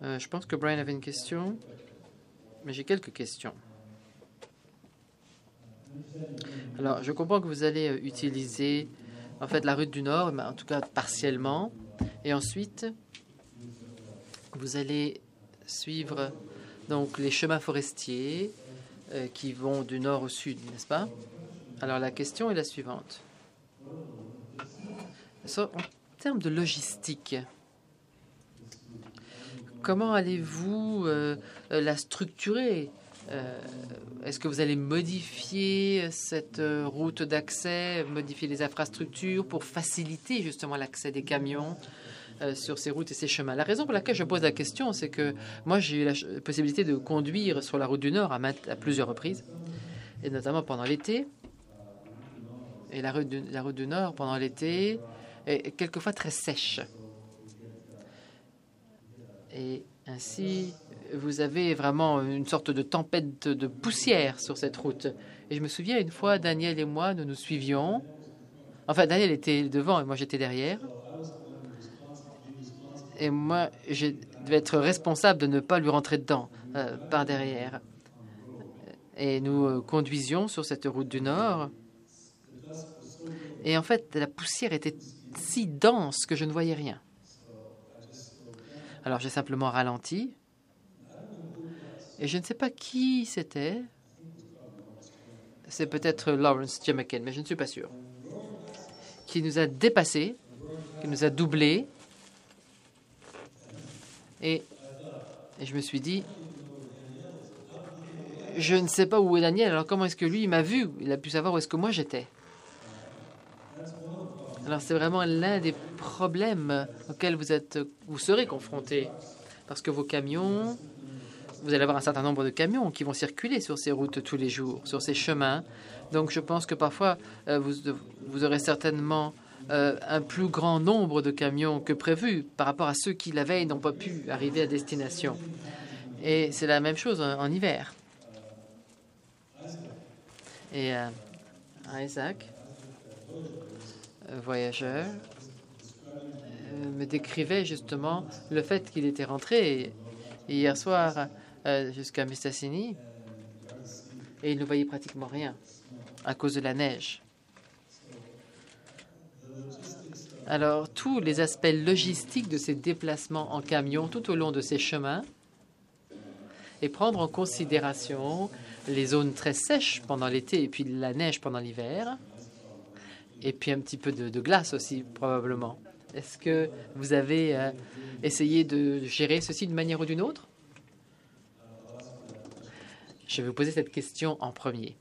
Je pense que Brian avait une question, mais j'ai quelques questions. Alors, je comprends que vous allez utiliser en fait la route du Nord, mais en tout cas partiellement, et ensuite vous allez suivre donc les chemins forestiers qui vont du nord au sud, n'est-ce pas? Alors la question est la suivante. En termes de logistique, comment allez-vous la structurer? Est-ce que vous allez modifier cette route d'accès, modifier les infrastructures pour faciliter justement l'accès des camions sur ces routes et ces chemins? La raison pour laquelle je pose la question, c'est que moi, j'ai eu la possibilité de conduire sur la route du Nord à plusieurs reprises, et notamment pendant l'été. Et la route du Nord, pendant l'été, est quelquefois très sèche. Et ainsi, vous avez vraiment une sorte de tempête de poussière sur cette route. Et je me souviens, une fois, Daniel et moi, nous nous suivions. Enfin, Daniel était devant et moi, j'étais derrière. Et moi, je devais être responsable de ne pas lui rentrer dedans par derrière. Et nous conduisions sur cette route du Nord. Et en fait, la poussière était si dense que je ne voyais rien. Alors, j'ai simplement ralenti. Et je ne sais pas qui c'était. C'est peut-être Lawrence Jemakin, mais je ne suis pas sûr. Qui nous a dépassés, qui nous a doublés. Et je me suis dit, je ne sais pas où est Daniel, alors comment est-ce que lui, il m'a vu? Il a pu savoir où est-ce que moi j'étais. Alors c'est vraiment l'un des problèmes auxquels vous serez confrontés. Parce que vos camions, vous allez avoir un certain nombre de camions qui vont circuler sur ces routes tous les jours, sur ces chemins. Donc je pense que parfois, vous aurez certainement un plus grand nombre de camions que prévu par rapport à ceux qui, la veille, n'ont pas pu arriver à destination. Et c'est la même chose en hiver. Et Isaac, voyageur, me décrivait justement le fait qu'il était rentré hier soir jusqu'à Mistassini et il ne voyait pratiquement rien à cause de la neige. Alors, tous les aspects logistiques de ces déplacements en camion tout au long de ces chemins et prendre en considération les zones très sèches pendant l'été et puis la neige pendant l'hiver et puis un petit peu de glace aussi probablement. Est-ce que vous avez essayé de gérer ceci d'une manière ou d'une autre? Je vais vous poser cette question en premier.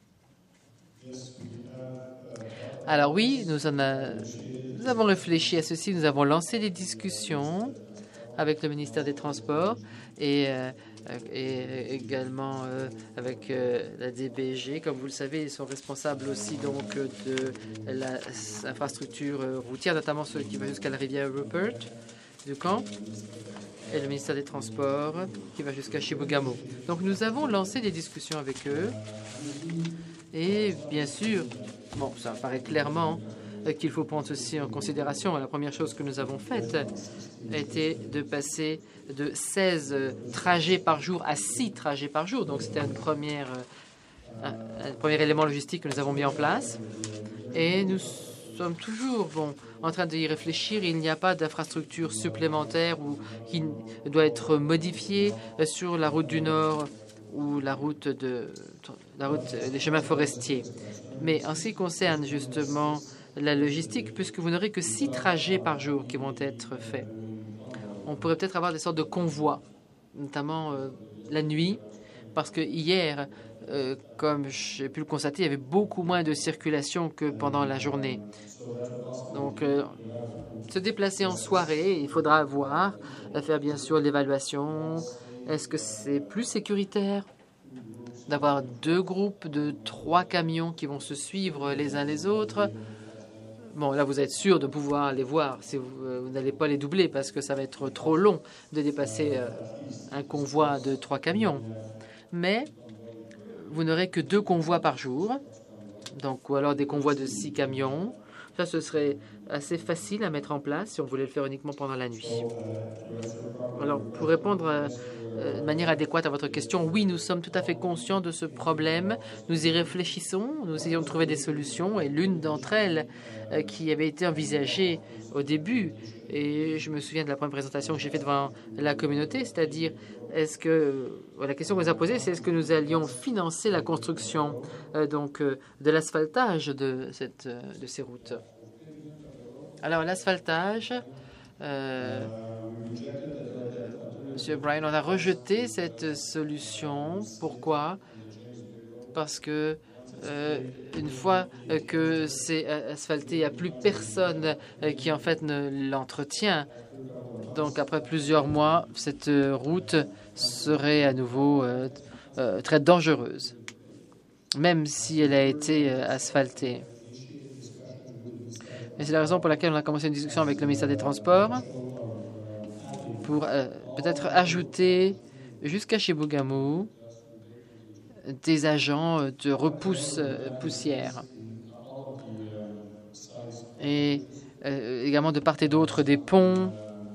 Alors oui, nous avons réfléchi à ceci, nous avons lancé des discussions avec le ministère des Transports et également avec la DBG. Comme vous le savez, ils sont responsables aussi donc de l'infrastructure routière, notamment celle qui va jusqu'à la rivière Rupert du camp, et le ministère des Transports qui va jusqu'à Chibougamau. Donc nous avons lancé des discussions avec eux et bien sûr, bon, ça paraît clairement qu'il faut prendre ceci en considération. La première chose que nous avons faite a été de passer de 16 trajets par jour à 6 trajets par jour. Donc c'était un premier élément logistique que nous avons mis en place. Et nous sommes toujours en train d'y réfléchir. Il n'y a pas d'infrastructure supplémentaire ou qui doit être modifiée sur la route du Nord ou la route des chemins forestiers. Mais en ce qui concerne justement la logistique, puisque vous n'aurez que 6 trajets par jour qui vont être faits, on pourrait peut-être avoir des sortes de convois, notamment la nuit, parce que hier, comme j'ai pu le constater, il y avait beaucoup moins de circulation que pendant la journée. Donc, se déplacer en soirée, il faudra voir, faire bien sûr l'évaluation. Est-ce que c'est plus sécuritaire d'avoir 2 groupes de 3 camions qui vont se suivre les uns les autres? Bon, là, vous êtes sûr de pouvoir les voir si vous n'allez pas les doubler parce que ça va être trop long de dépasser un convoi de 3 camions. Mais vous n'aurez que 2 convois par jour, donc, ou alors des convois de 6 camions. Ça, ce serait assez facile à mettre en place si on voulait le faire uniquement pendant la nuit. Alors, pour répondre de manière adéquate à votre question, oui, nous sommes tout à fait conscients de ce problème. Nous y réfléchissons, nous essayons de trouver des solutions et l'une d'entre elles qui avait été envisagée au début, et je me souviens de la première présentation que j'ai faite devant la communauté, c'est-à-dire la question qu'on nous a posée, c'est est-ce que nous allions financer la construction de l'asphaltage de ces routes. Alors l'asphaltage, Monsieur Brian, on a rejeté cette solution. Pourquoi? Parce que une fois que c'est asphalté, il n'y a plus personne qui en fait ne l'entretient. Donc après plusieurs mois, cette route serait à nouveau très dangereuse, même si elle a été asphaltée. Et c'est la raison pour laquelle on a commencé une discussion avec le ministère des Transports pour peut-être ajouter jusqu'à chez Bougamou des agents de repousse poussière. Et également de part et d'autre des ponts.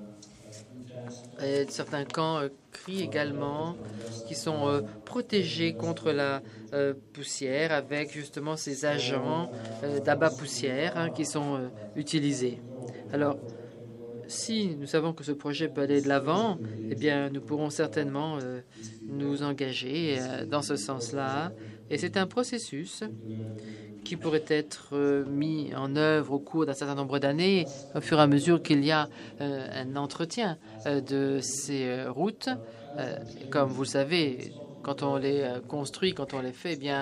Et certains camps crient également qui sont protégés contre la poussière avec justement ces agents d'abat poussière qui sont utilisés. Alors, si nous savons que ce projet peut aller de l'avant, eh bien, nous pourrons certainement nous engager dans ce sens-là. Et c'est un processus qui pourrait être mis en œuvre au cours d'un certain nombre d'années, au fur et à mesure qu'il y a un entretien de ces routes. Comme vous le savez, quand on les construit, quand on les fait, eh bien,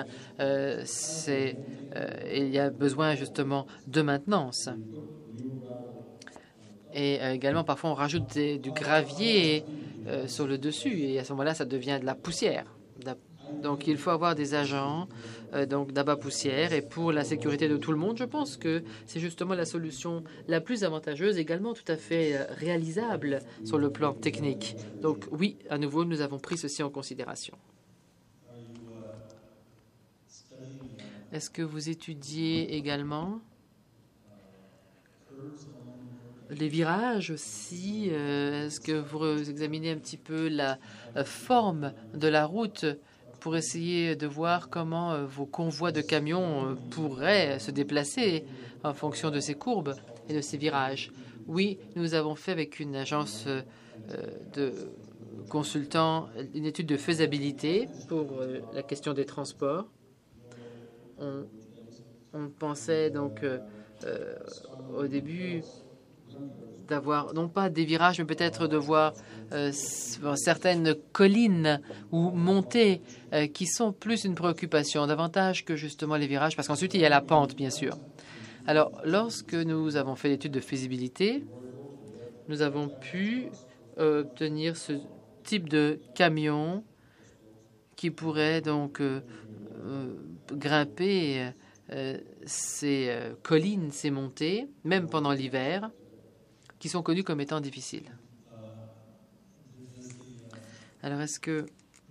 il y a besoin justement de maintenance. Et également, parfois, on rajoute du gravier sur le dessus. Et à ce moment-là, ça devient de la poussière. Donc, il faut avoir des agents d'abat poussière. Et pour la sécurité de tout le monde, je pense que c'est justement la solution la plus avantageuse, également tout à fait réalisable sur le plan technique. Donc, oui, à nouveau, nous avons pris ceci en considération. Est-ce que vous étudiez également les virages aussi? Est-ce que vous examinez un petit peu la forme de la route pour essayer de voir comment vos convois de camions pourraient se déplacer en fonction de ces courbes et de ces virages? Oui, nous avons fait avec une agence de consultants une étude de faisabilité pour la question des transports. On pensait donc au début d'avoir, non pas des virages, mais peut-être de voir certaines collines ou montées qui sont plus une préoccupation, davantage que justement les virages, parce qu'ensuite il y a la pente, bien sûr. Alors, lorsque nous avons fait l'étude de faisabilité, nous avons pu obtenir ce type de camion qui pourrait donc grimper ces collines, ces montées, même pendant l'hiver, qui sont connues comme étant difficiles. Alors, est-ce que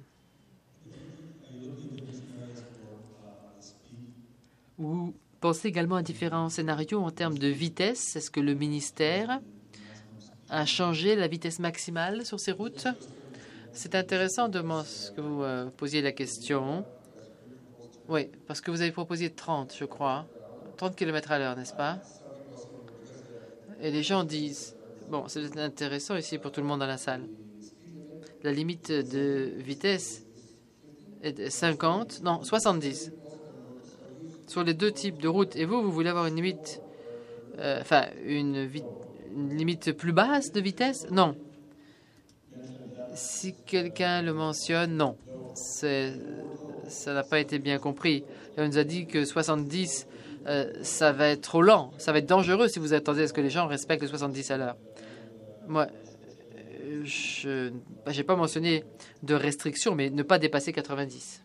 vous pensez également à différents scénarios en termes de vitesse? Est-ce que le ministère a changé la vitesse maximale sur ces routes? C'est intéressant de que vous posiez la question. Oui, parce que vous avez proposé 30, je crois. 30 km à l'heure, n'est-ce pas? Et les gens disent, bon, c'est intéressant ici pour tout le monde dans la salle. La limite de vitesse est de 50, non, 70 sur les deux types de routes. Et vous voulez avoir une limite, une limite plus basse de vitesse? Non. Si quelqu'un le mentionne, non. Ça n'a pas été bien compris. Et on nous a dit que 70, ça va être trop lent. Ça va être dangereux si vous attendez à ce que les gens respectent le 70 à l'heure. Moi, je n'ai pas mentionné de restriction, mais ne pas dépasser 90.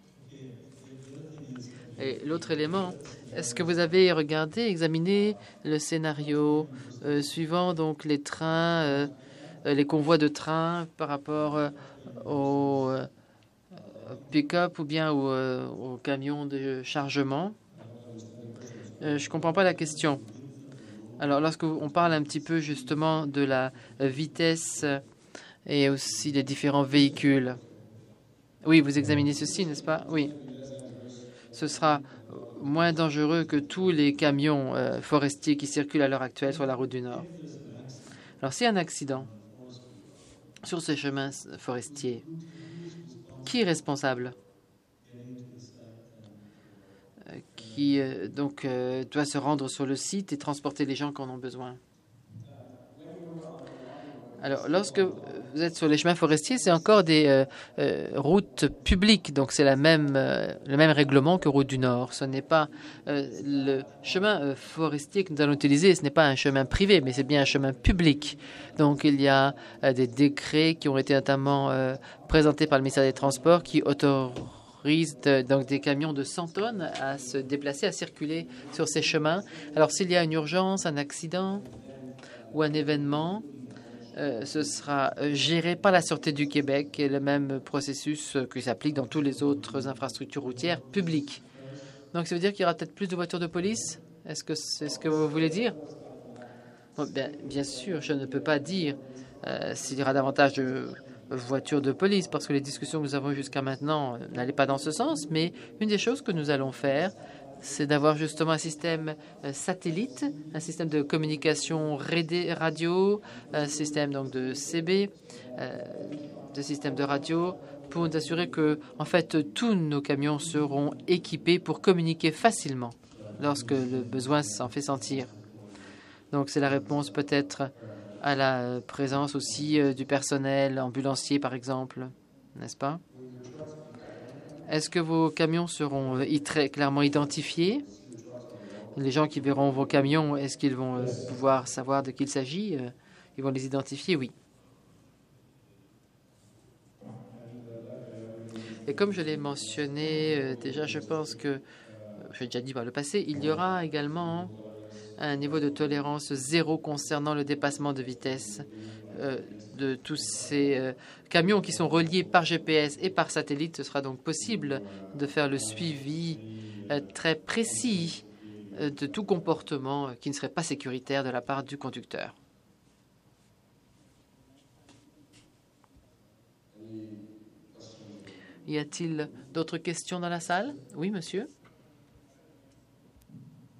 Et l'autre élément, est-ce que vous avez regardé, examiné le scénario suivant, donc les trains, les convois de trains par rapport aux pick-up ou bien aux camions de chargement? Je ne comprends pas la question. Alors, lorsqu'on parle un petit peu justement de la vitesse et aussi des différents véhicules, oui, vous examinez ceci, n'est-ce pas? Oui. Ce sera moins dangereux que tous les camions forestiers qui circulent à l'heure actuelle sur la route du Nord. Alors, s'il y a un accident sur ces chemins forestiers, qui est responsable? Qui doit se rendre sur le site et transporter les gens qui en ont besoin. Alors, lorsque vous êtes sur les chemins forestiers, c'est encore des routes publiques, donc c'est le même règlement que route du Nord. Ce n'est pas le chemin forestier que nous allons utiliser, ce n'est pas un chemin privé, mais c'est bien un chemin public. Donc, il y a des décrets qui ont été notamment présentés par le ministère des Transports qui autorisent donc des camions de 100 tonnes à se déplacer, à circuler sur ces chemins. Alors, s'il y a une urgence, un accident ou un événement, ce sera géré par la Sûreté du Québec et le même processus qui s'applique dans toutes les autres infrastructures routières publiques. Donc, ça veut dire qu'il y aura peut-être plus de voitures de police? Est-ce que c'est ce que vous voulez dire? Bon, bien sûr, je ne peux pas dire s'il y aura davantage de voitures de police parce que les discussions que nous avons jusqu'à maintenant n'allaient pas dans ce sens. Mais une des choses que nous allons faire, c'est d'avoir justement un système satellite, un système de communication radio, un système donc de CB, de système de radio, pour nous assurer que, en fait, tous nos camions seront équipés pour communiquer facilement lorsque le besoin s'en fait sentir. Donc, c'est la réponse peut-être à la présence aussi du personnel ambulancier, par exemple, n'est-ce pas? Est-ce que vos camions seront très clairement identifiés? Les gens qui verront vos camions, est-ce qu'ils vont pouvoir savoir de qui il s'agit? Ils vont les identifier, oui. Et comme je l'ai mentionné déjà, je pense que, j'ai déjà dit par le passé, il y aura également un niveau de tolérance zéro concernant le dépassement de vitesse de tous ces camions qui sont reliés par GPS et par satellite. Ce sera donc possible de faire le suivi très précis de tout comportement qui ne serait pas sécuritaire de la part du conducteur. Y a-t-il d'autres questions dans la salle? Oui, monsieur.